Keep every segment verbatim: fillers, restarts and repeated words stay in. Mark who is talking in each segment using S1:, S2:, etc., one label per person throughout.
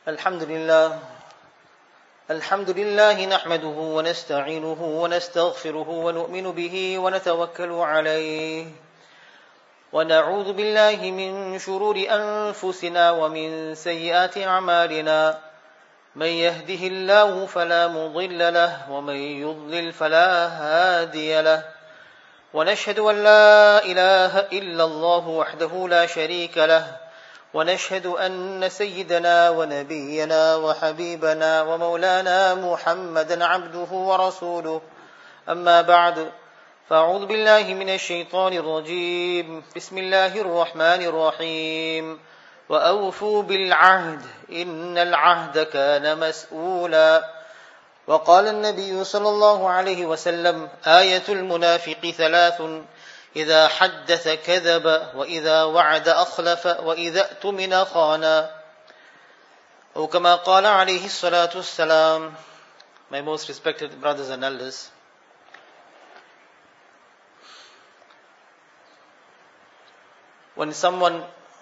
S1: الحمد لله الحمد لله نحمده ونستعينه ونستغفره ونؤمن به ونتوكل عليه ونعوذ بالله من شرور أنفسنا ومن سيئات أعمالنا من يهده الله فلا مضل له ومن يضلل فلا هادي له ونشهد أن لا إله إلا الله وحده لا شريك له ونشهد أن سيدنا ونبينا وحبيبنا ومولانا محمدا عبده ورسوله أما بعد فأعوذ بالله من الشيطان الرجيم بسم الله الرحمن الرحيم وأوفوا بالعهد إن العهد كان مسؤولا وقال النبي صلى الله عليه وسلم آية المنافق ثلاث إذا حدث كذب وإذا وعد أخلف وإذا اؤتمن خان أو كما قال عليه الصلاة والسلام. My most respected brothers and elders, when someone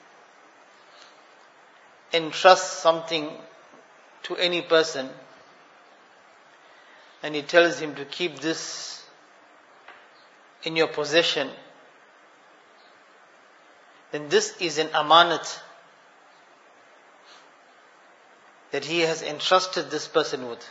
S1: entrusts something to any person and he tells him to keep this in your possession, then this is an amanat that he has entrusted this person with.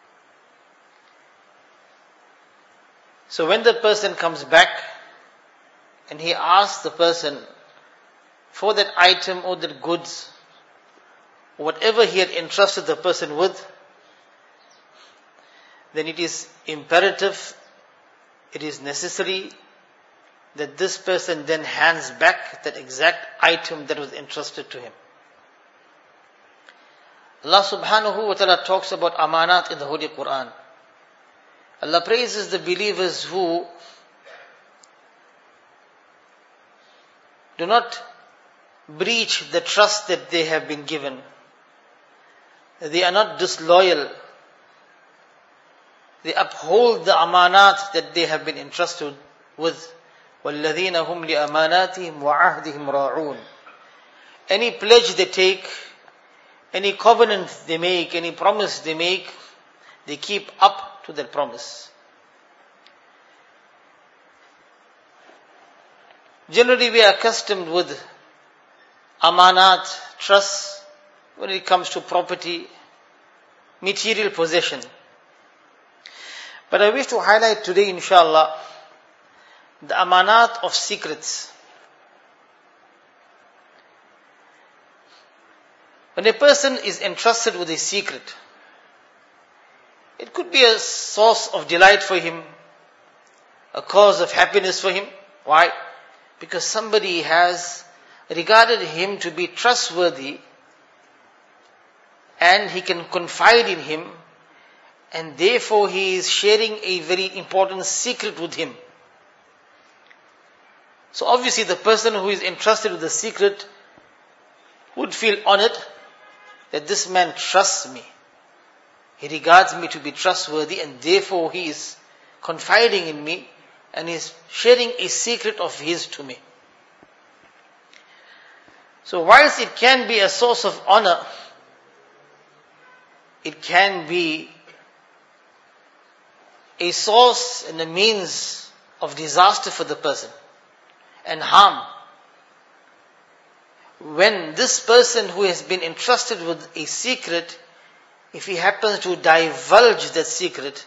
S1: So when the person comes back and he asks the person for that item or that goods, whatever he had entrusted the person with, then it is imperative, it is necessary that this person then hands back that exact item that was entrusted to him. Allah subhanahu wa ta'ala talks about amanat in the Holy Quran. Allah praises the believers who do not breach the trust that they have been given. They are not disloyal. They uphold the amanat that they have been entrusted with. وَالَّذِينَ هُمْ لِأَمَانَاتِهِمْ وَعَهْدِهِمْ رَاعُونَ. Any pledge they take, any covenant they make, any promise they make, they keep up to that promise. Generally we are accustomed with amanat, trust, when it comes to property, material possession. But I wish to highlight today, inshallah, the amanat of secrets. When a person is entrusted with a secret, it could be a source of delight for him, a cause of happiness for him. Why? Because somebody has regarded him to be trustworthy and he can confide in him, and therefore he is sharing a very important secret with him. So obviously the person who is entrusted with the secret would feel honored that this man trusts me. He regards me to be trustworthy and therefore he is confiding in me and is sharing a secret of his to me. So whilst it can be a source of honor, it can be a source and a means of disaster for the person and harm. When this person who has been entrusted with a secret, if he happens to divulge that secret,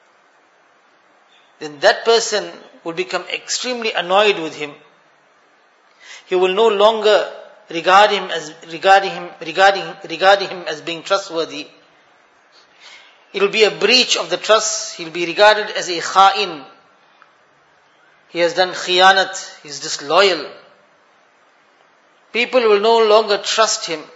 S1: then that person will become extremely annoyed with him. He will no longer regard him as regarding him regarding regarding him as being trustworthy. It will be a breach of the trust. He will be regarded as a kha'in. He has done khiyanat. He is disloyal. People will no longer trust him.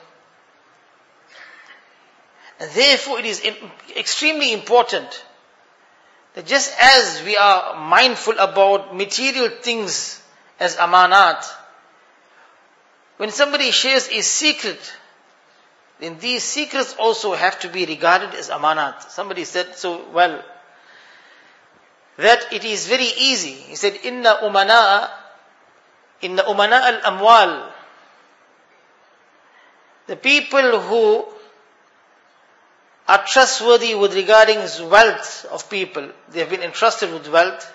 S1: And therefore it is extremely important that just as we are mindful about material things as amanat, when somebody shares a secret, then these secrets also have to be regarded as amanat. Somebody said so well that it is very easy. He said, Inna umana, inna umana al-amwal. The people who are trustworthy with regarding wealth of people. They have been entrusted with wealth.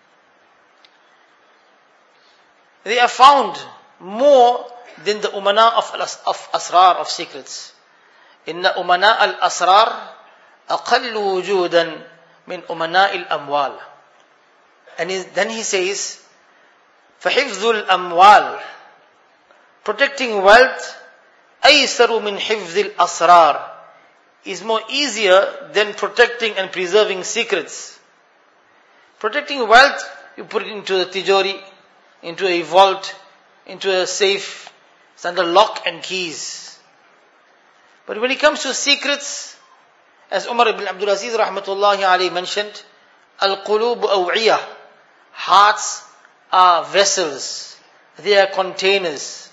S1: They are found more than the umana of, of asrar, of secrets. Inna umana al-asrar aqallu wujudan min umana al-amwal. And then he says, فَحِفْظُ الْأَمْوَالِ, protecting wealth, أَيْسَرُ مِنْ حِفْظِ الْأَسْرَارِ, is more easier than protecting and preserving secrets. Protecting wealth, you put it into the tijori, into a vault, into a safe, it's under lock and keys. But when it comes to secrets, as Umar ibn Abdul Aziz rahmatullahi alayhi mentioned, al-qulub aw'iyah, hearts are vessels, they are containers.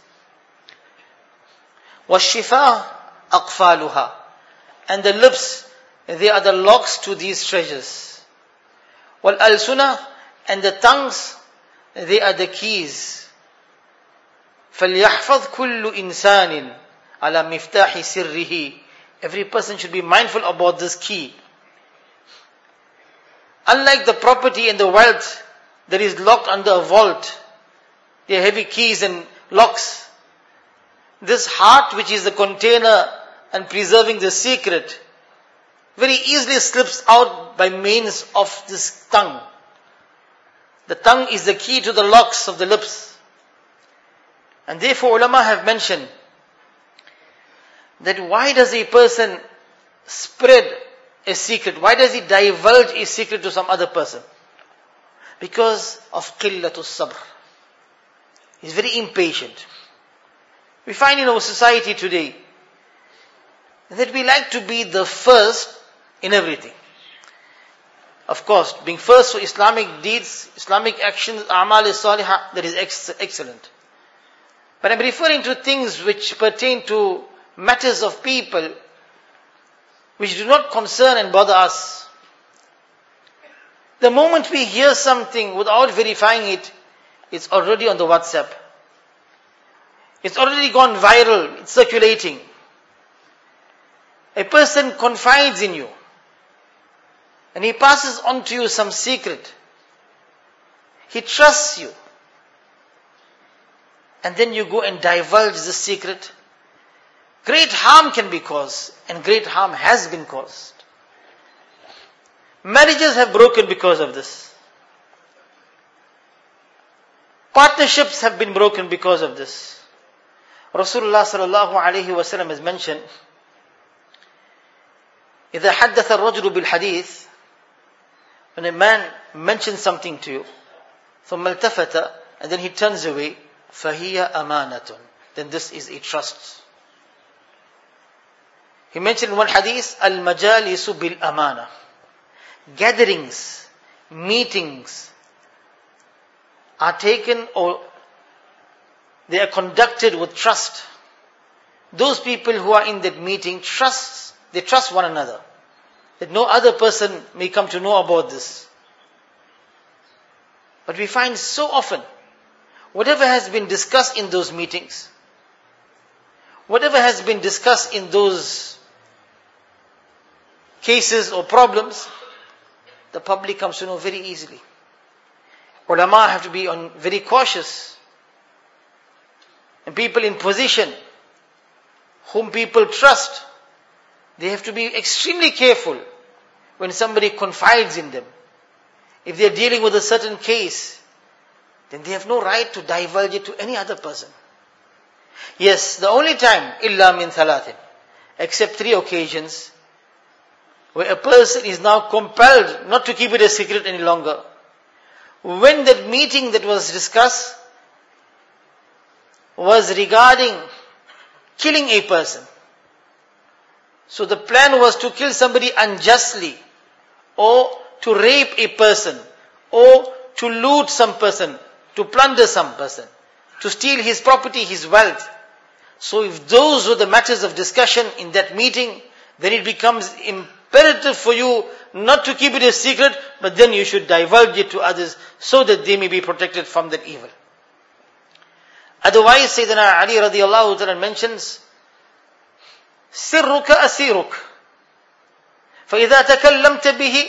S1: وَالشِّفَاء أَقْفَالُهَا, and the lips, they are the locks to these treasures. وَالْأَلْسُنَةِ, and the tongues, they are the keys. فَلْيَحْفَظْ كُلُّ إِنسَانٍ عَلَى مِفْتَاحِ سِرِّهِ, every person should be mindful about this key. Unlike the property and the wealth that is locked under a vault, they are heavy keys and locks. This heart, which is the container and preserving the secret, very easily slips out by means of this tongue. The tongue is the key to the locks of the lips. And therefore ulama have mentioned that why does a person spread a secret? Why does he divulge a secret to some other person? Because of qillatus sabr. He's very impatient. We find in our society today that we like to be the first in everything. Of course, being first for Islamic deeds, Islamic actions, a'mal salihah, that is ex- excellent. But I'm referring to things which pertain to matters of people which do not concern and bother us. The moment we hear something without verifying it, it's already on the WhatsApp. It's already gone viral, it's circulating. A person confides in you and he passes on to you some secret. He trusts you. And then you go and divulge the secret. Great harm can be caused, and great harm has been caused. Marriages have broken because of this. Partnerships have been broken because of this. Rasulullah sallallahu alayhi wa sallam has mentioned, إِذَا حَدَّثَ الرَّجُلُ بِالْحَدِيثِ, when a man mentions something to you, ثُمَّ الْتَفَتَ, and then he turns away, فَهِيَ أَمَانَةٌ, then this is a trust. He mentioned in one hadith, Al-Majalisu bil-Amana. Gatherings, meetings are taken or they are conducted with trust. Those people who are in that meeting trust, they trust one another. That no other person may come to know about this. But we find so often, whatever has been discussed in those meetings, whatever has been discussed in those cases or problems, the public comes to know very easily. Ulama have to be on very cautious. And people in position, whom people trust, they have to be extremely careful when somebody confides in them. If they are dealing with a certain case, then they have no right to divulge it to any other person. Yes, the only time, illa min thalathin, except three occasions, where a person is now compelled not to keep it a secret any longer. When that meeting that was discussed was regarding killing a person. So the plan was to kill somebody unjustly, or to rape a person, or to loot some person, to plunder some person, to steal his property, his wealth. So if those were the matters of discussion in that meeting, then it becomes imperative for you not to keep it a secret, but then you should divulge it to others so that they may be protected from that evil. Otherwise, Sayyidina Ali radiallahu ta'ala mentions, Sirruka asiruk. فَإِذَا تَكَلَّمْتَ بِهِ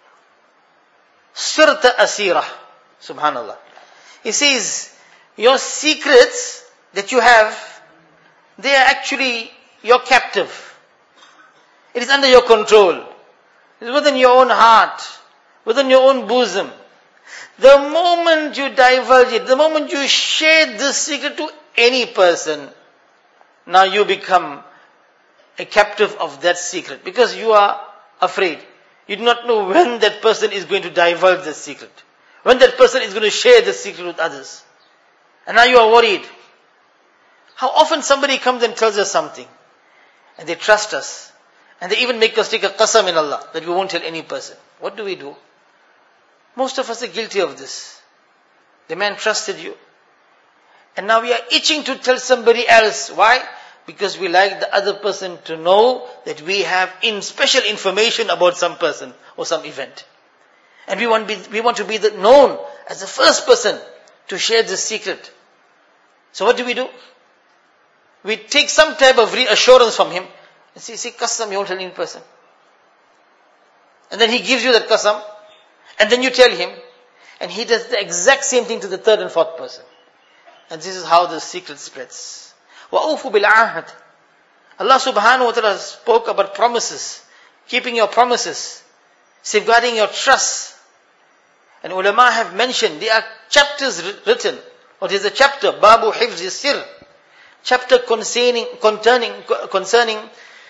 S1: صِرْتَ أَسِيرًا. Subhanallah. He says, your secrets that you have, they are actually your captive. It is under your control. It is within your own heart, within your own bosom. The moment you divulge it, the moment you share this secret to any person, now you become a captive of that secret because you are afraid. You do not know when that person is going to divulge the secret, when that person is going to share the secret with others. And now you are worried. How often somebody comes and tells us something, and they trust us, and they even make us take a qasam in Allah that we won't tell any person. What do we do? Most of us are guilty of this. The man trusted you, and now we are itching to tell somebody else. Why? Because we like the other person to know that we have in special information about some person or some event. And we want, be, we want to be the, known as the first person to share this secret. So what do we do? We take some type of reassurance from him and say, see, qasam, you won't tell any person. And then he gives you that qasam, and then you tell him, and he does the exact same thing to the third and fourth person. And this is how the secret spreads. وَأَوْفُوا بِالْعَهْدِ. Allah subhanahu wa ta'ala spoke about promises, keeping your promises, safeguarding your trust. And ulama have mentioned, there are chapters written, or there is a chapter, Babu Hifz Sir, chapter concerning, concerning, concerning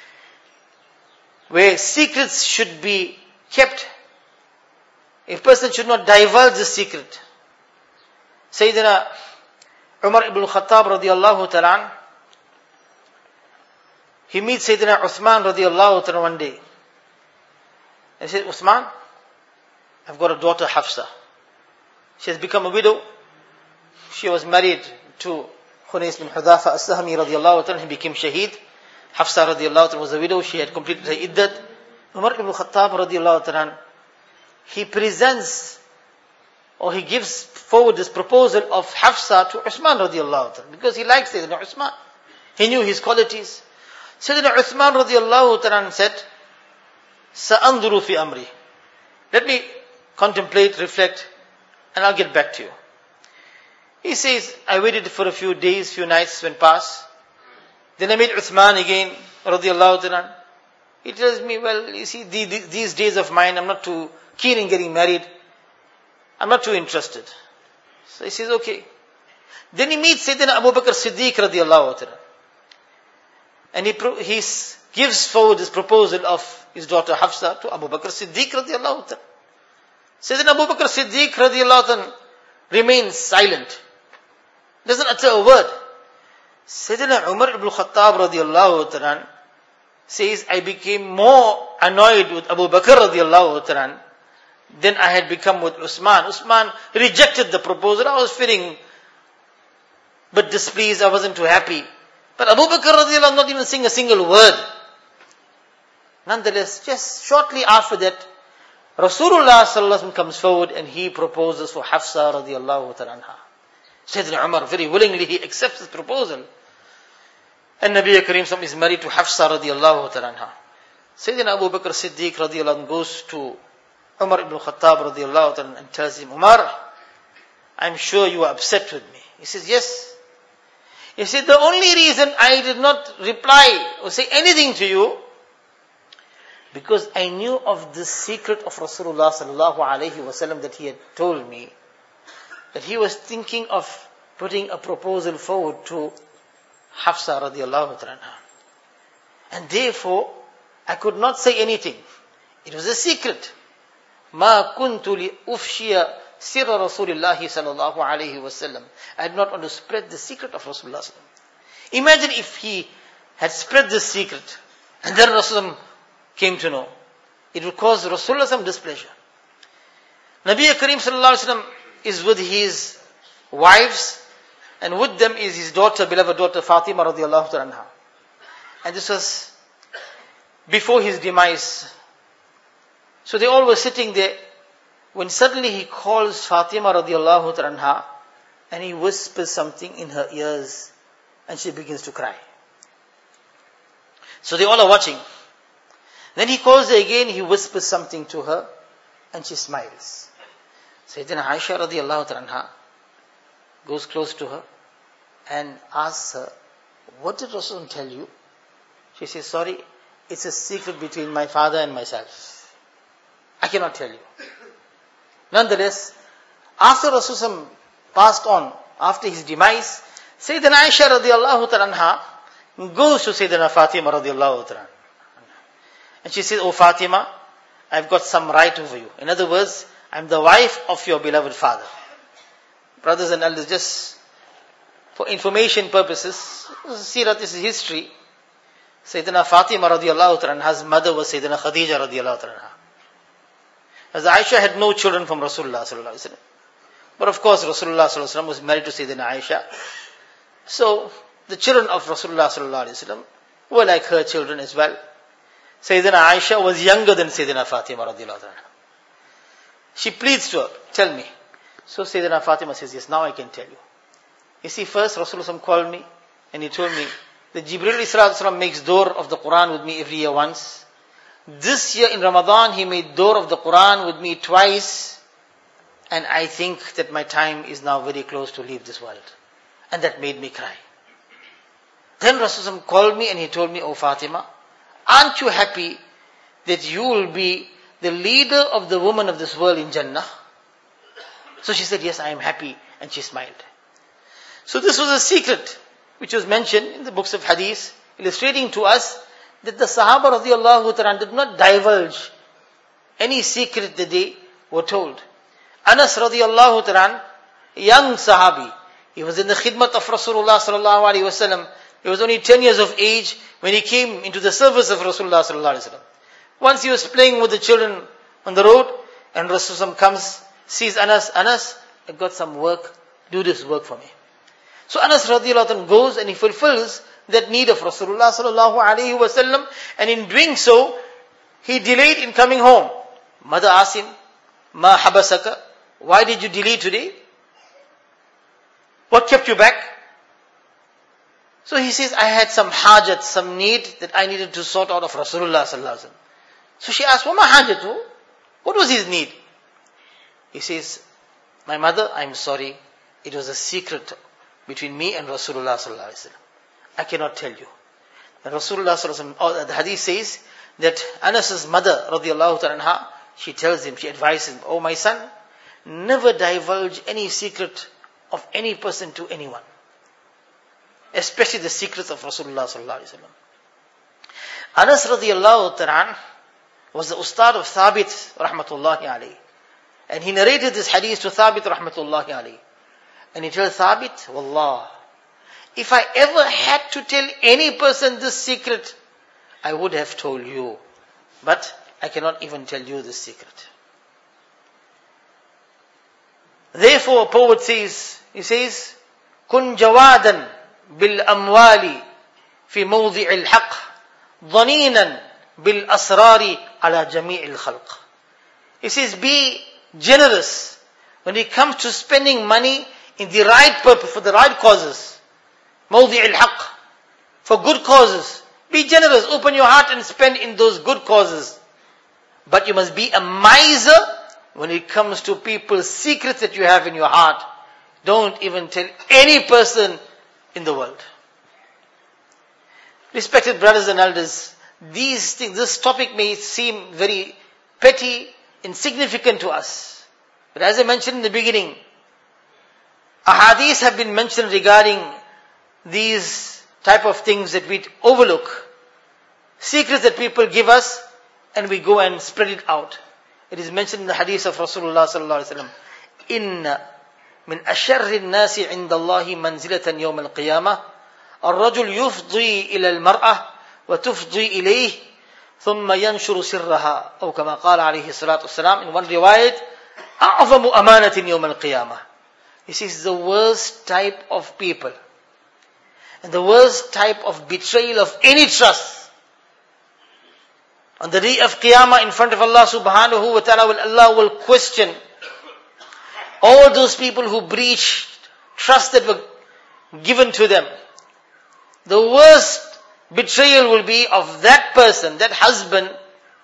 S1: where secrets should be kept. A person should not divulge the secret. Sayyidina Umar ibn Khattab radiyallahu ta'ala, he meets Sayyidina Uthman radiyallahu ta'ala one day. And he says, Uthman, I've got a daughter Hafsa. She has become a widow. She was married to Khunais bin Hudhafa as-Sahmi radiyallahu ta'ala. He became shaheed. Hafsa radiyallahu ta'ala was a widow. She had completed her iddat. Umar ibn Khattab radiyallahu ta'ala, he presents or he gives forward this proposal of Hafsa to Uthman radiyallahu ta'ala because he likes Sayyidina Uthman. He knew his qualities. Sayyidina Uthman radiyallahu ta'ala said, Sa'anduru fi amri. Let me contemplate, reflect, and I'll get back to you. He says, I waited for a few days, few nights went past. Then I met Uthman again, radiyallahu ta'ala. He tells me, well, you see, these days of mine, I'm not too keen in getting married. I'm not too interested. So he says, okay. Then he meets Sayyidina Abu Bakr Siddiq radiyallahu ta'ala. And he, pro- he gives forward this proposal of his daughter Hafsa to Abu Bakr Siddiq radiyallahu ta'ala. Sayyidina Abu Bakr Siddiq radiyallahu ta'ala remains silent. Doesn't utter a word. Sayyidina Umar ibn Khattab radiyallahu ta'ala says, I became more annoyed with Abu Bakr radiyallahu ta'ala than I had become with Usman. Usman rejected the proposal. I was feeling but displeased. I wasn't too happy. But Abu Bakr radiyallahu not even saying a single word. Nonetheless, just shortly after that, Rasulullah sallallahu alaihi wasallam comes forward and he proposes for Hafsa radiyallahu ta'ala anha. Sayyidina Umar very willingly he accepts this proposal. And Nabi Kareem sallallahu is married to Hafsa radiyallahu ta'ala anha. Sayyidina Abu Bakr Siddiq radiyallahu anhu goes to Umar ibn Khattab radiyallahu ta'ala and tells him, Umar, I'm sure you are upset with me. He says, yes. He said, the only reason I did not reply or say anything to you, because I knew of the secret of Rasulullah sallallahu alaihi wasallam that he had told me, that he was thinking of putting a proposal forward to Hafsa radiyallahu ta'ala. And therefore, I could not say anything. It was a secret. Ma kuntu li ufshiya sirra Rasulillahi sallallahu alayhi wasallam. I did not want to spread the secret of Rasulullah sallallahu alayhi wasallam. Imagine if he had spread this secret and then Rasulullah came to know. It would cause Rasulullah some displeasure. Nabi Kareem sallallahu alayhi wasallam is with his wives, and with them is his daughter, beloved daughter Fatima radiyallahu anha. And this was before his demise. So they all were sitting there, when suddenly he calls Fatima radiyallahu anha, and he whispers something in her ears, and she begins to cry. So they all are watching. Then he calls her again, he whispers something to her, and she smiles. Sayyidina Aisha radiallahu anha goes close to her and asks her, what did Rasul tell you? She says, sorry, it's a secret between my father and myself. I cannot tell you. Nonetheless, after Rasul passed on, after his demise, Sayyidina Aisha radiallahu anha goes to Sayyidina Fatima radiallahu anha. And she says, oh Fatima, I've got some right over you. In other words, I'm the wife of your beloved father. Brothers and elders, just for information purposes, Sirat is history. Sayyidina Fatima radiallahu anha's mother was Sayyidina Khadija radiallahu anha. As Aisha had no children from Rasulullah sallallahu alaihi wasallam. But of course Rasulullah sallallahu alaihi wasallam was married to Sayyidina Aisha. So the children of Rasulullah sallallahu alaihi wasallam were like her children as well. Sayyidina Aisha was younger than Sayyidina Fatima radiallahu anha. She pleads to her, tell me. So Sayyidina Fatima says, yes, now I can tell you. You see, first Rasulullah called me and he told me that Jibreel Isra makes door of the Quran with me every year once. This year in Ramadan he made door of the Quran with me twice. And I think that my time is now very close to leave this world. And that made me cry. Then Rasulullah called me and he told me, oh Fatima, aren't you happy that you will be the leader of the women of this world in Jannah? So she said, yes, I am happy. And she smiled. So this was a secret which was mentioned in the books of hadith, illustrating to us that the Sahaba radiallahu ta'ala did not divulge any secret that they were told. Anas radiallahu ta'ala, young Sahabi, he was in the khidmat of Rasulullah sallallahu alaihi wasallam. He was only ten years of age when he came into the service of Rasulullah sallallahu alaihi wasallam. Once he was playing with the children on the road, and Rasulullah comes, sees Anas, Anas, I got some work, do this work for me. So Anas radiallahu anhu goes and he fulfills that need of Rasulullah sallallahu alaihi wasallam, and in doing so, he delayed in coming home. Mother asked him, Ma habasaka, why did you delay today? What kept you back? So he says, I had some hajat, some need that I needed to sort out of Rasulullah sallallahu alaihi wasallam. So she asked, Wama hajatu? What was his need? He says, my mother, I'm sorry, it was a secret between me and Rasulullah sallallahu alaihi wasallam. I cannot tell you. And Rasulullah sallallahu alaihi wasallam, the hadith says that Anas's mother radiallahu anha, she tells him, she advises him, oh my son, never divulge any secret of any person to anyone. Especially the secrets of Rasulullah sallallahu alaihi wasallam. Anas radiallahu ta'ala was the ustad of Thabit rahmatullahi alayhi. And he narrated this hadith to Thabit rahmatullahi alayhi. And he tells Thabit, Wallah, if I ever had to tell any person this secret, I would have told you. But I cannot even tell you this secret. Therefore, a poet says, he says, Kun jawadan bil amwali fi mawdi' al haqq, dhaninan bil asrari ala jami' al khalq. He says, be generous when it comes to spending money in the right purpose, for the right causes. Mawdi' al haqq, for good causes. Be generous, open your heart and spend in those good causes. But you must be a miser when it comes to people's secrets that you have in your heart. Don't even tell any person in the world. Respected brothers and elders, these things, this topic may seem very petty, insignificant to us. But as I mentioned in the beginning, ahadith have been mentioned regarding these type of things that we overlook. Secrets that people give us and we go and spread it out. It is mentioned in the hadith of Rasulullah sallallahu alaihi wasallam, Inna min asharri an-nasi 'inda Allahi manzilatan yawm al-qiyamah ar-rajul yufdi ila al-mar'ah wa tufdi ilayhi thumma yanshuru sirraha, aw kama qala alayhi salatu wassalam. In one riwayat, a'zamu amanatin yawm al-qiyamah. This is the worst type of people and the worst type of betrayal of any trust. On the day of Qiyamah, in front of Allah subhanahu wa ta'ala, will Allah will question all those people who breached trust that were given to them. The worst betrayal will be of that person, that husband,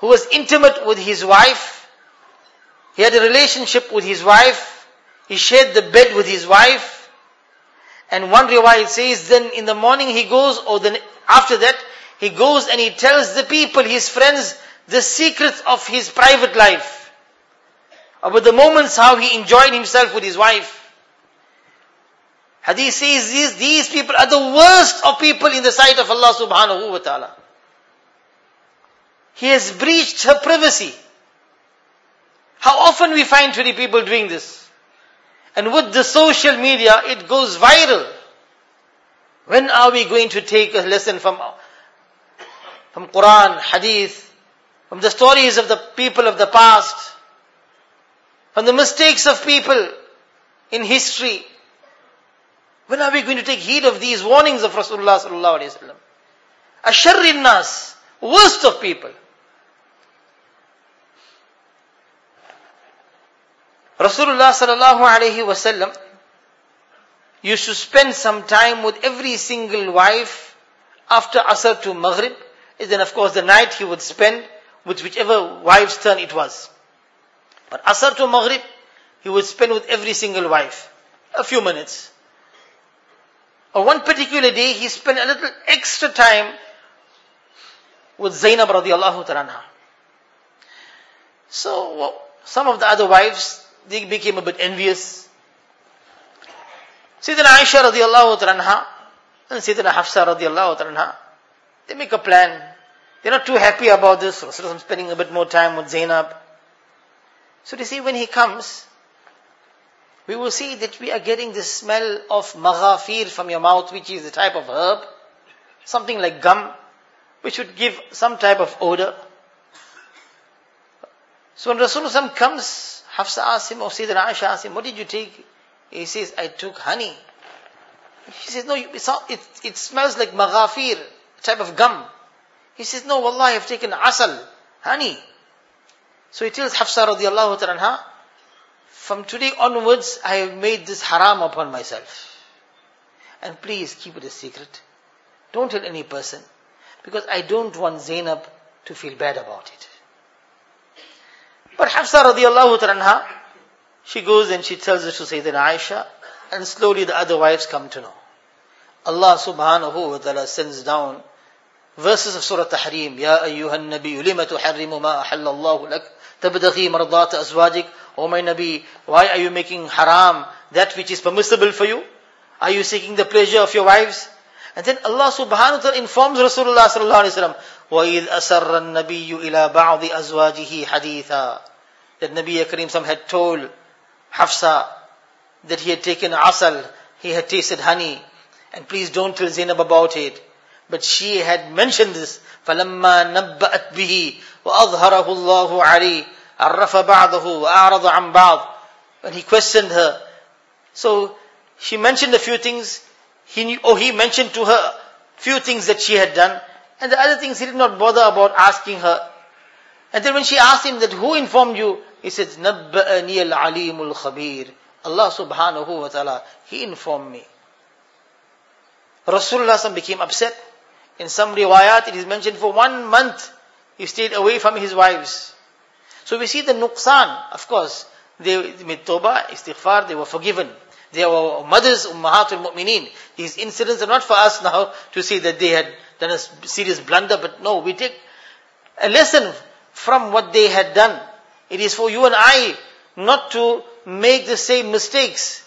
S1: who was intimate with his wife. He had a relationship with his wife. He shared the bed with his wife. And one riwayat says, then in the morning he goes, or then after that, he goes and he tells the people, his friends, the secrets of his private life. About the moments how he enjoyed himself with his wife. Hadith says these, these people are the worst of people in the sight of Allah subhanahu wa ta'ala. He has breached her privacy. How often we find today people doing this? And with the social media, it goes viral. When are we going to take a lesson from, from Quran, Hadith, from the stories of the people of the past, from the mistakes of people in history? When are we going to take heed of these warnings of Rasulullah sallallahu alaihi wasallam? Asharrin nas, worst of people. Rasulullah sallallahu alaihi wasallam used to spend some time with every single wife after Asr to Maghrib. And then of course the night he would spend with whichever wife's turn it was. But Asr to Maghrib, he would spend with every single wife. A few minutes. On one particular day, he spent a little extra time with Zainab radiallahu ta'ala. So, well, some of the other wives, they became a bit envious. Sayyidina Aisha radiallahu ta'ala and Sayyidina Hafsa radiallahu ta'ala, they make a plan. They're not too happy about this. Rasulullah spending a bit more time with Zainab. So they say when he comes, we will see that we are getting the smell of maghafir from your mouth, which is a type of herb, something like gum, which would give some type of odor. So when Rasulullah comes, Hafsa asks him, or Sayyidina Aisha asks him, what did you take? He says, I took honey. She says, no, it's not, it, it smells like maghafir, a type of gum. He says, no, wallah, I have taken asal, honey. So he tells Hafsa radiallahu ta'ala, from today onwards, I have made this haram upon myself. And please keep it a secret. Don't tell any person. Because I don't want Zainab to feel bad about it. But Hafsa radiallahu ta'ala, she goes and she tells it to Sayyidina Aisha. And slowly the other wives come to know. Allah subhanahu wa ta'ala sends down verses of Surah Tahrim. Ya ayyuhan nabiyyu lima tuharrimu ma ahallallahu lak. Tabdaghi mardata azwajik. O my Nabi, why are you making haram that which is permissible for you? Are you seeking the pleasure of your wives? And then Allah subhanahu wa ta'ala informs Rasulullah sallallahu alayhi wa sallam, وَإِذْ أَسَرَّ النَّبِيُّ إِلَىٰ بَعْضِ أَزْوَاجِهِ حَدِيثًا. That Nabi Kareem Sam had told Hafsa that he had taken asal, he had tasted honey, and please don't tell Zainab about it. But she had mentioned this, فَلَمَّا نَبَّأَتْ بِهِ وَأَظْهَرَهُ اللَّهُ عَلَيْهِ عَرَّفَ بَعْضَهُ وَأَعْرَضَ عَنْ بَعْضٍ. When he questioned her, so she mentioned a few things, he knew, or he mentioned to her few things that she had done, and the other things he did not bother about asking her. And then when she asked him that, who informed you? He said, نَبَّأَنِيَ الْعَلِيمُ الْخَبِيرُ. Allah subhanahu wa ta'ala, He informed me. Rasulullah became upset. In some riwayat, it is mentioned for one month, he stayed away from his wives. So we see the nuqsan, of course, they made tawbah, istighfar, they were forgiven. They were mothers, ummahatul mu'mineen. These incidents are not for us now to say that they had done a serious blunder, but no, we take a lesson from what they had done. It is for you and I not to make the same mistakes.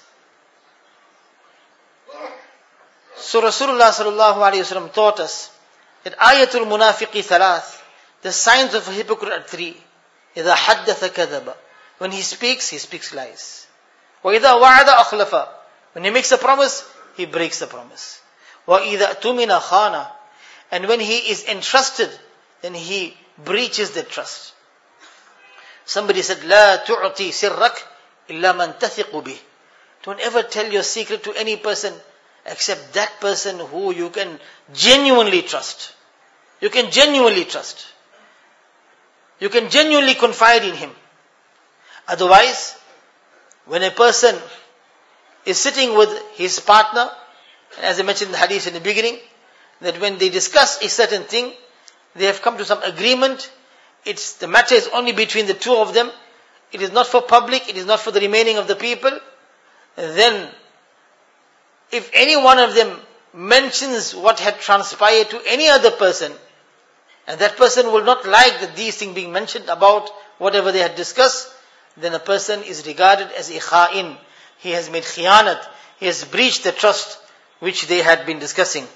S1: So Rasulullah sallallahu alayhi wa sallam taught us that ayatul munafiqi thalath, the signs of a hypocrite are three. إِذَا حَدَّثَ كَذَبَ. When he speaks, he speaks lies. وَإِذَا وَعَدَ أَخْلَفَ. When he makes a promise, he breaks the promise. وَإِذَا أْتُمِنَ خَانَ. And when he is entrusted, then he breaches the trust. Somebody said, لَا تُعْطِي سِرَّكَ إِلَّا مَنْ تَثِقُ بِهِ. Don't ever tell your secret to any person except that person who you can genuinely trust. You can genuinely trust. You can genuinely confide in him. Otherwise, when a person is sitting with his partner, and as I mentioned in the hadith in the beginning, that when they discuss a certain thing, they have come to some agreement, it's the matter is only between the two of them, it is not for public, it is not for the remaining of the people, then if any one of them mentions what had transpired to any other person, and that person will not like that these things being mentioned about whatever they had discussed, then a person is regarded as a kha'in. He has made khiyanat. He has breached the trust which they had been discussing.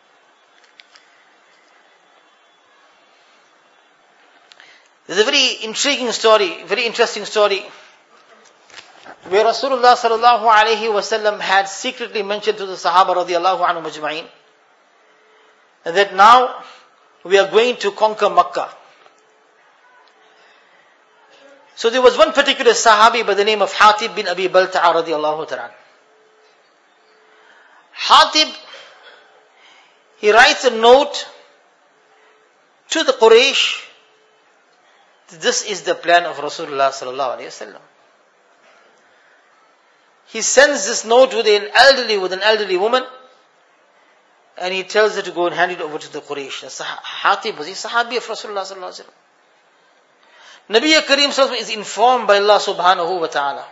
S1: There's a very intriguing story, very interesting story, where Rasulullah sallallahu alaihi wasallam had secretly mentioned to the Sahaba radiyallahu anhum ajma'in that now we are going to conquer Makkah. So there was one particular Sahabi by the name of Hatib bin Abi Balta'a radiyallahu ta'ala. Hatib, he writes a note to the Quraysh. This is the plan of Rasulullah sallallahu alaihi wasallam. He sends this note with an elderly, with an elderly woman, and he tells her to go and hand it over to the Quraysh. Hatib was a Sahabi of Rasulullah sallallahu alaihi wasallam. Nabi Kareem sallallahu alaihi wasallam is informed by Allah subhanahu wa ta'ala.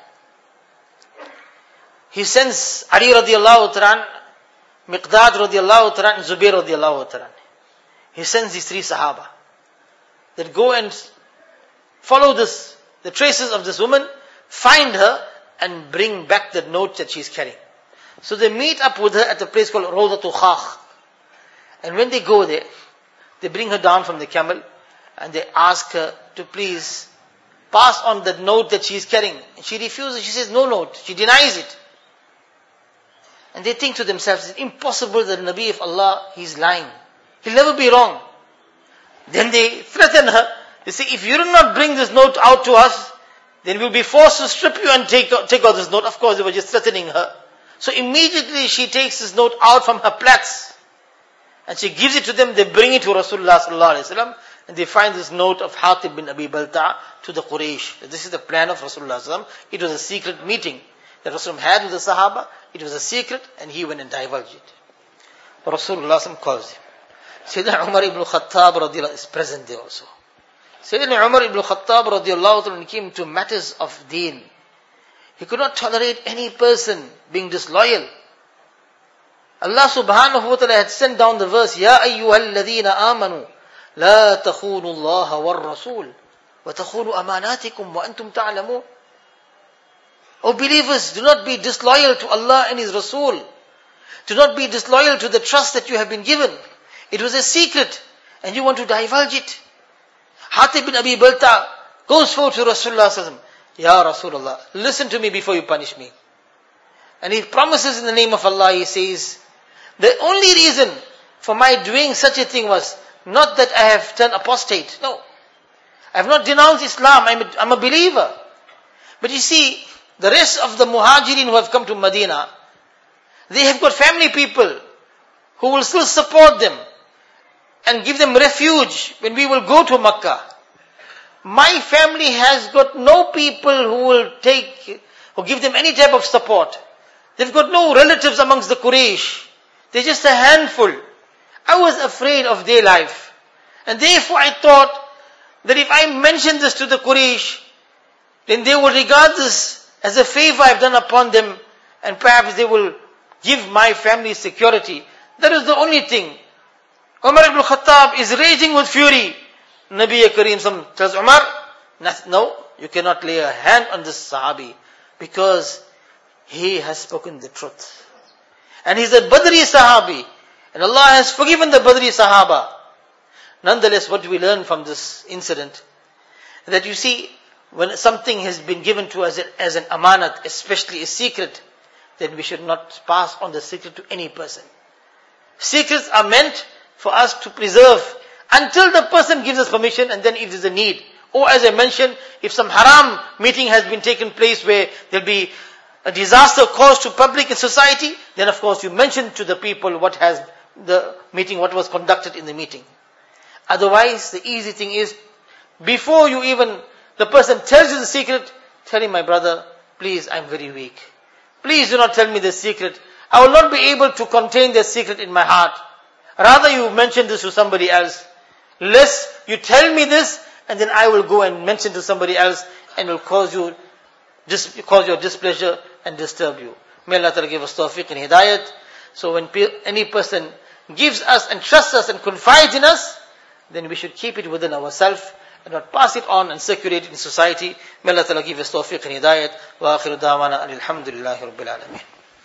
S1: He sends Ali radiallahu ta'ala, Miqdad radiallahu ta'ala, and Zubair radiallahu ta'ala. He sends these three Sahaba that go and follow this, the traces of this woman, find her, and bring back the note that she's carrying. So they meet up with her at a place called Rawdatul Khakh. And when they go there, they bring her down from the camel, and they ask her to please pass on the note that she's carrying. And she refuses, she says no note, she denies it. And they think to themselves, it's impossible that the Nabi of Allah, he's lying. He'll never be wrong. Then they threaten her. They say, if you do not bring this note out to us, then we'll be forced to strip you and take, take out this note. Of course, they were just threatening her. So immediately she takes this note out from her plaits, and she gives it to them. They bring it to Rasulullah sallallahu alaihi wasallam, and they find this note of Hatib bin Abi Balta'a to the Quraysh. This is the plan of Rasulullah sallallahu alaihi wasallam. It was a secret meeting that Rasulullah had with the Sahaba. It was a secret, and he went and divulged it. Rasulullah sallallahu alaihi wasallam calls him. Sayyidina Umar ibn Khattab radiyallahu is present there also. Sayyidina Umar ibn Khattab radiyallahu when it came to matters of deen, he could not tolerate any person being disloyal. Allah subhanahu wa ta'ala had sent down the verse, Ya ayyuhalladhina amanu, la takhunu Allah wal rasul, wa takhunu amanatikum wa antum ta'lamun. O believers, do not be disloyal to Allah and His Rasul. Do not be disloyal to the trust that you have been given. It was a secret, and you want to divulge it. Hatib bin Abi Balta'a goes forward to Rasulullah sallallahu alaihi wasallam. Ya Rasulullah, listen to me before you punish me. And he promises in the name of Allah, he says, the only reason for my doing such a thing was not that I have turned apostate. No. I have not denounced Islam. I'm a, I'm a believer. But you see, the rest of the muhajirin who have come to Medina, they have got family people who will still support them and give them refuge when we will go to Makkah. My family has got no people who will take, who give them any type of support. They've got no relatives amongst the Quraysh. They're just a handful. I was afraid of their life. And therefore I thought that if I mention this to the Quraysh, then they will regard this as a favor I've done upon them, and perhaps they will give my family security. That is the only thing. Umar ibn Khattab is raging with fury. Nabi Kareem tells Umar, no, you cannot lay a hand on this Sahabi, because he has spoken the truth. And he's a Badri Sahabi, and Allah has forgiven the Badri Sahaba. Nonetheless, what do we learn from this incident? That you see, when something has been given to us as an amanat, especially a secret, then we should not pass on the secret to any person. Secrets are meant for us to preserve until the person gives us permission, and then if there's a need. Or as I mentioned, if some haram meeting has been taken place where there'll be a disaster caused to public and society, then of course you mention to the people what has the meeting, what was conducted in the meeting. Otherwise, the easy thing is, before you even, the person tells you the secret, tell him, my brother, please, I'm very weak. Please do not tell me the secret. I will not be able to contain the secret in my heart. Rather you mention this to somebody else. Lest you tell me this, and then I will go and mention to somebody else and will cause you, dis- cause your displeasure and disturb you. May Allah Ta'ala give us tawfiq and hidayat. So when pe- any person gives us and trusts us and confides in us, then we should keep it within ourselves and not pass it on and circulate it in society. May Allah Ta'ala give us tawfiq and hidayat. Wa akhiru da'wana alhamdulillahi rabbil alameen.